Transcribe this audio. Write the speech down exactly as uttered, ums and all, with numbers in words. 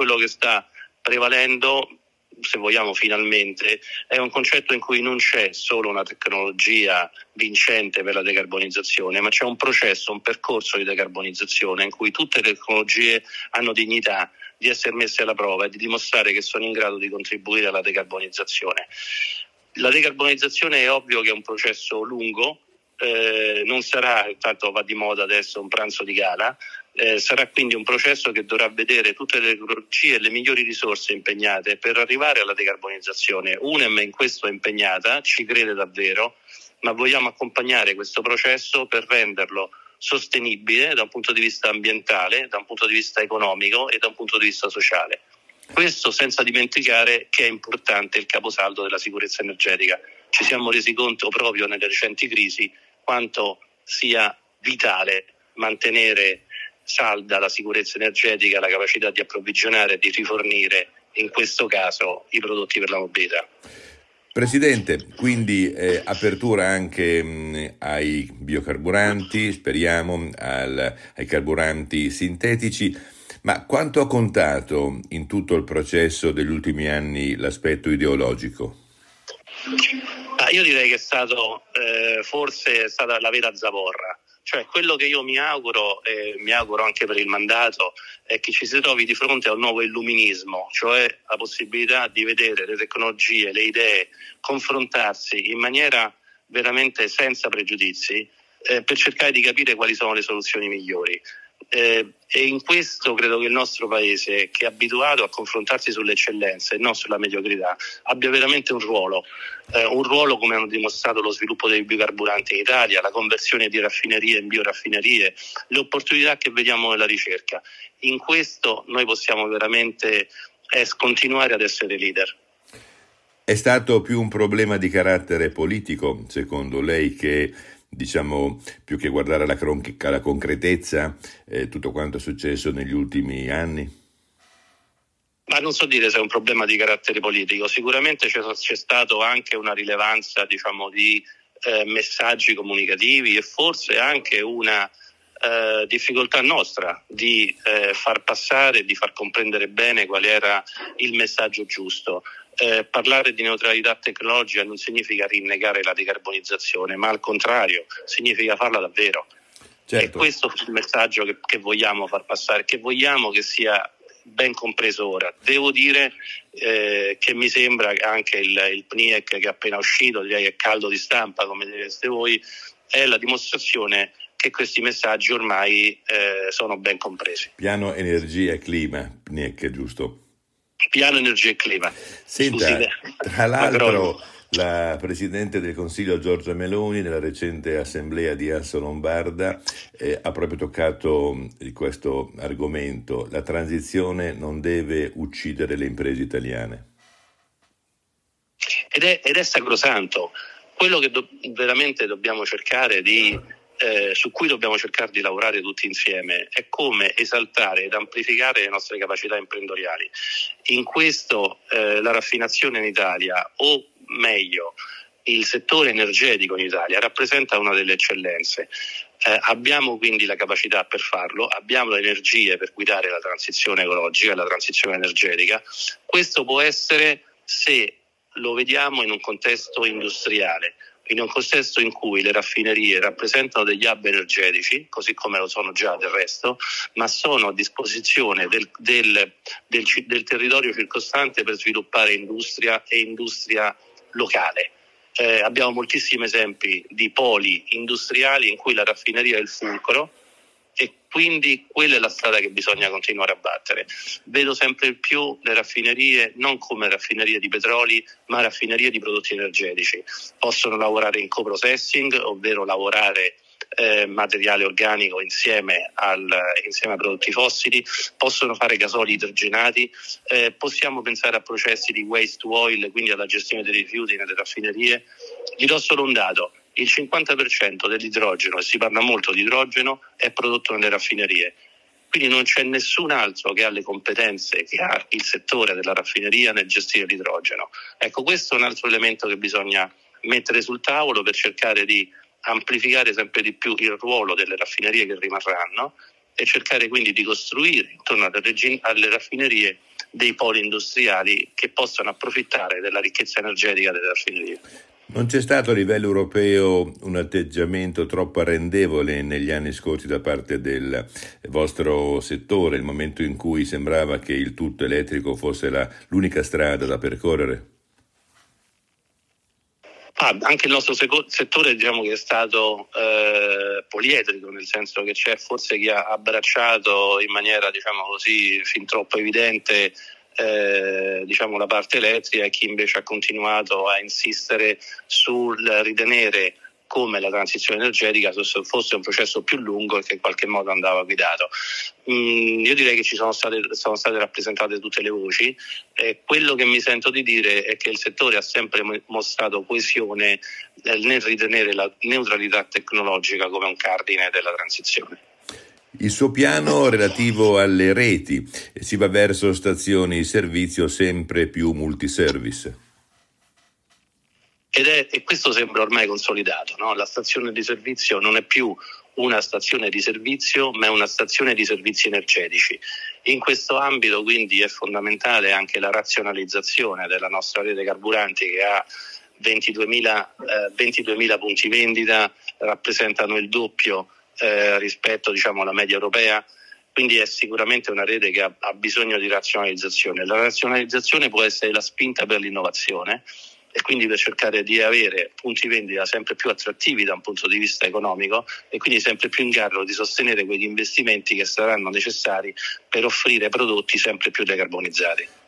quello che sta prevalendo, se vogliamo finalmente, è un concetto in cui non c'è solo una tecnologia vincente per la decarbonizzazione, ma c'è un processo, un percorso di decarbonizzazione in cui tutte le tecnologie hanno dignità di essere messe alla prova e di dimostrare che sono in grado di contribuire alla decarbonizzazione. La decarbonizzazione è ovvio che è un processo lungo, eh, non sarà, tanto va di moda adesso, un pranzo di gala, eh, sarà quindi un processo che dovrà vedere tutte le tecnologie e le migliori risorse impegnate per arrivare alla decarbonizzazione. U N E M in questo è impegnata, ci crede davvero, ma vogliamo accompagnare questo processo per renderlo sostenibile da un punto di vista ambientale, da un punto di vista economico e da un punto di vista sociale. Questo senza dimenticare che è importante il caposaldo della sicurezza energetica. Ci siamo resi conto proprio nelle recenti crisi quanto sia vitale mantenere salda la sicurezza energetica, la capacità di approvvigionare e di rifornire, in questo caso, i prodotti per la mobilità. Presidente, quindi eh, apertura anche mh, ai biocarburanti, speriamo, al, ai carburanti sintetici. Ma quanto ha contato in tutto il processo degli ultimi anni l'aspetto ideologico? Ah, io direi che è stato eh, forse è stata la vera zavorra. Cioè quello che io mi auguro, e mi auguro anche per il mandato, è che ci si trovi di fronte a un nuovo illuminismo, cioè la possibilità di vedere le tecnologie, le idee, confrontarsi in maniera veramente senza pregiudizi eh, per cercare di capire quali sono le soluzioni migliori. Eh, e in questo credo che il nostro paese, che è abituato a confrontarsi sulle eccellenze e non sulla mediocrità, abbia veramente un ruolo, eh, un ruolo come hanno dimostrato lo sviluppo dei biocarburanti in Italia, la conversione di raffinerie in bioraffinerie, le opportunità che vediamo nella ricerca. In questo noi possiamo veramente eh, continuare ad essere leader. È stato più un problema di carattere politico, secondo lei, che diciamo, più che guardare alla, cron- alla concretezza, eh, tutto quanto è successo negli ultimi anni? Ma non so dire se è un problema di carattere politico, sicuramente c'è, c'è stato anche una rilevanza, diciamo, di eh, messaggi comunicativi e forse anche una eh, difficoltà nostra di eh, far passare, di far comprendere bene qual era il messaggio giusto. Eh, parlare di neutralità tecnologica non significa rinnegare la decarbonizzazione, ma al contrario significa farla davvero. Certo. E questo è il messaggio che, che vogliamo far passare, che vogliamo che sia ben compreso ora. Devo dire eh, che mi sembra che anche il, il P N I E C che è appena uscito, direi che è caldo di stampa, come direste voi, è la dimostrazione che questi messaggi ormai eh, sono ben compresi. Piano Energia e Clima, P N I E C, giusto? Piano Energia e Clima. Senta, Scusi, tra l'altro la Presidente del Consiglio Giorgia Meloni nella recente assemblea di Asso Lombarda eh, ha proprio toccato questo argomento: la transizione non deve uccidere le imprese italiane. Ed è, ed è sacrosanto. Quello che do, veramente dobbiamo cercare di Eh, su cui dobbiamo cercare di lavorare tutti insieme è come esaltare ed amplificare le nostre capacità imprenditoriali. In questo eh, la raffinazione in Italia, o meglio il settore energetico in Italia, rappresenta una delle eccellenze. Eh, abbiamo quindi la capacità per farlo, abbiamo le energie per guidare la transizione ecologica, la transizione energetica. Questo può essere se lo vediamo in un contesto industriale, in un contesto in cui le raffinerie rappresentano degli hub energetici, così come lo sono già del resto, ma sono a disposizione del, del, del, del territorio circostante per sviluppare industria e industria locale. Eh, abbiamo moltissimi esempi di poli industriali in cui la raffineria è il fulcro, e quindi quella è la strada che bisogna continuare a battere. Vedo sempre più le raffinerie non come raffinerie di petroli, ma raffinerie di prodotti energetici. Possono lavorare in co-processing, ovvero lavorare eh, materiale organico insieme, al, insieme a prodotti fossili, possono fare gasoli idrogenati, eh, possiamo pensare a processi di waste to oil, quindi alla gestione dei rifiuti nelle raffinerie. Gli do solo un dato: il cinquanta per cento dell'idrogeno, e si parla molto di idrogeno, è prodotto nelle raffinerie. Quindi non c'è nessun altro che ha le competenze che ha il settore della raffineria nel gestire l'idrogeno. Ecco, questo è un altro elemento che bisogna mettere sul tavolo per cercare di amplificare sempre di più il ruolo delle raffinerie che rimarranno e cercare quindi di costruire intorno alle, reg- alle raffinerie dei poli industriali che possano approfittare della ricchezza energetica delle raffinerie. Non c'è stato a livello europeo un atteggiamento troppo arrendevole negli anni scorsi da parte del vostro settore, il momento in cui sembrava che il tutto elettrico fosse la, l'unica strada da percorrere? Ah, anche il nostro seco- settore diciamo che è stato eh, poliedrico, nel senso che c'è forse chi ha abbracciato in maniera diciamo così fin troppo evidente eh, diciamo la parte elettrica e chi invece ha continuato a insistere sul ritenere come la transizione energetica fosse un processo più lungo e che in qualche modo andava guidato. Mm, io direi che ci sono state, sono state rappresentate tutte le voci. Eh, quello che mi sento di dire è che il settore ha sempre mostrato coesione eh, nel ritenere la neutralità tecnologica come un cardine della transizione. Il suo piano relativo alle reti, si va verso stazioni di servizio sempre più multiservice. Ed è, e questo sembra ormai consolidato, no? La stazione di servizio non è più una stazione di servizio, ma è una stazione di servizi energetici. In questo ambito quindi è fondamentale anche la razionalizzazione della nostra rete carburanti, che ha ventiduemila, eh, ventiduemila punti vendita, rappresentano il doppio eh, rispetto diciamo alla media europea. Quindi è sicuramente una rete che ha, ha bisogno di razionalizzazione. La razionalizzazione può essere la spinta per l'innovazione, e quindi per cercare di avere punti vendita sempre più attrattivi da un punto di vista economico e quindi sempre più in grado di sostenere quegli investimenti che saranno necessari per offrire prodotti sempre più decarbonizzati.